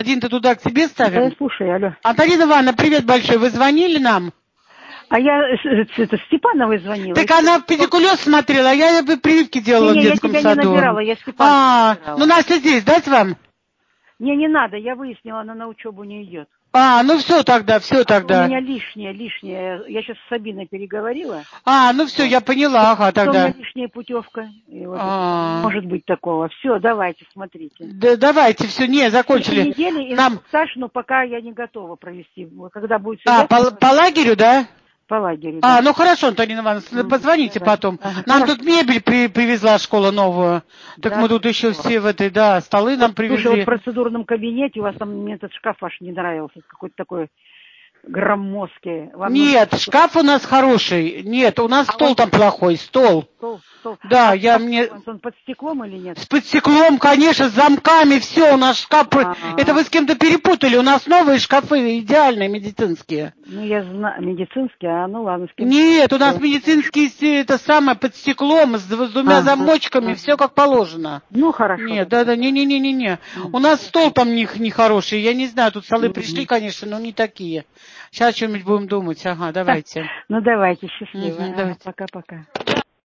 магазин-то туда к себе ставим? Да, слушай, алло. Антонина Ивановна, привет большой. Вы звонили нам? А я Степановой звонила. Так она педикулез смотрела, а я прививки делала в детском саду. Я тебя не набирала, я Степановой набирала. Ну Настя здесь, дать вам? Не надо, я выяснила, она на учебу не идет. Ну все тогда. У меня лишнее. Я сейчас с Сабиной переговорила. Ну все, я поняла, ага, тогда. У меня лишняя путевка. И вот не может быть такого. Все, давайте, смотрите. Да, давайте, все, закончили. Недели инструктаж, но пока я не готова провести. Когда будет... По лагерю, да? По лагерю, да. Ну хорошо, Антонина Ивановна, позвоните потом. Нам тут мебель привезла школа новую. Так мы тут еще все в этой, столы нам привезли. Слушай, в процедурном кабинете у вас там, мне этот шкаф аж не нравился. Какой-то такой громоздкий. Нет, шкаф у нас хороший. Нет, у нас стол там плохой, стол. Да, Он под стеклом или нет? Под стеклом, конечно, с замками, все, у нас шкаф... Это вы с кем-то перепутали, у нас новые шкафы, идеальные, медицинские. Я знаю, медицинские, ну ладно. Нет, у нас медицинские, это самое, под стеклом, с двумя замочками, все как положено. Ну, хорошо. Нет, не. У нас стол там нехороший, я не знаю, тут столы пришли, конечно, но не такие. Сейчас что-нибудь будем думать, давайте. Ну, давайте, счастливо. Давайте. Пока-пока.